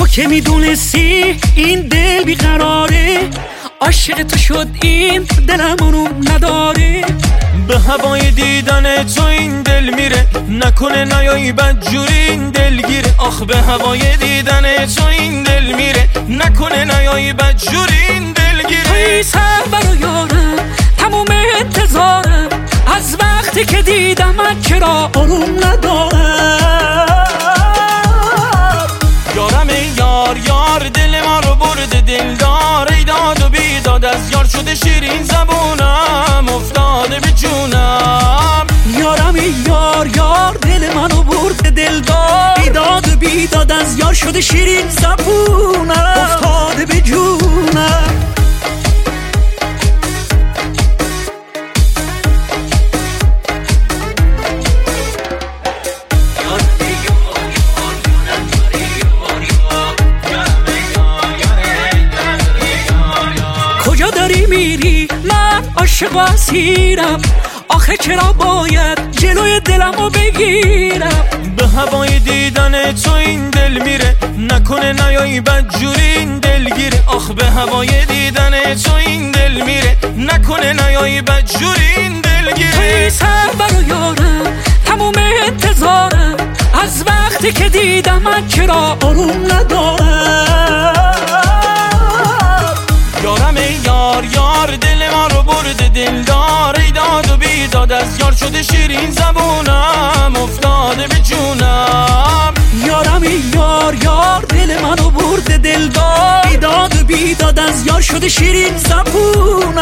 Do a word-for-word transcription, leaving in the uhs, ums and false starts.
که میدونستی این دل بیقراره، عاشق تو شد این دلم اونو نداره. به هوای دیدن تو این دل میره، نکنه نیایی بدجوری این دل گیره. آخ به هوای دیدن تو این دل میره، نکنه نیایی بدجوری این دل گیره. توی سربر و یارم تموم انتظارم، از وقتی که دیدم من چرا آروم ندارم. یارم ای یار یار دل ما رو برده دلدار، ای داد و بیداد از یار شده شیرین زبونم افتاده به جونم. یارم ای یار یار دل منو برده دلدار، ای داد و بیداد از یار شده شیرین زبونم افتاده به جونم. کجا داری میری؟ من عاشق و اسیرم، آخه چرا باید جلوی دلمو بگیرم؟ به هوای دیدن تو این دل میره، نکنه نیایی بدجوری این دل گیره. آخ به هوای دیدن تو این دل میره، نکنه نیایی بدجوری این دل گیره. توی سربر و یارم تموم انتظارم، از وقتی که دیدم من چرا آروم ندارم. یارم ای یار یار دل ما رو برده دلدار، ای داد و بیداد از یار شده شیرین زبونم افتاده به جونم. یارم ای یار یار دل منو برده دلدار، ای داد و بیداد از یار شده شیرین زبونم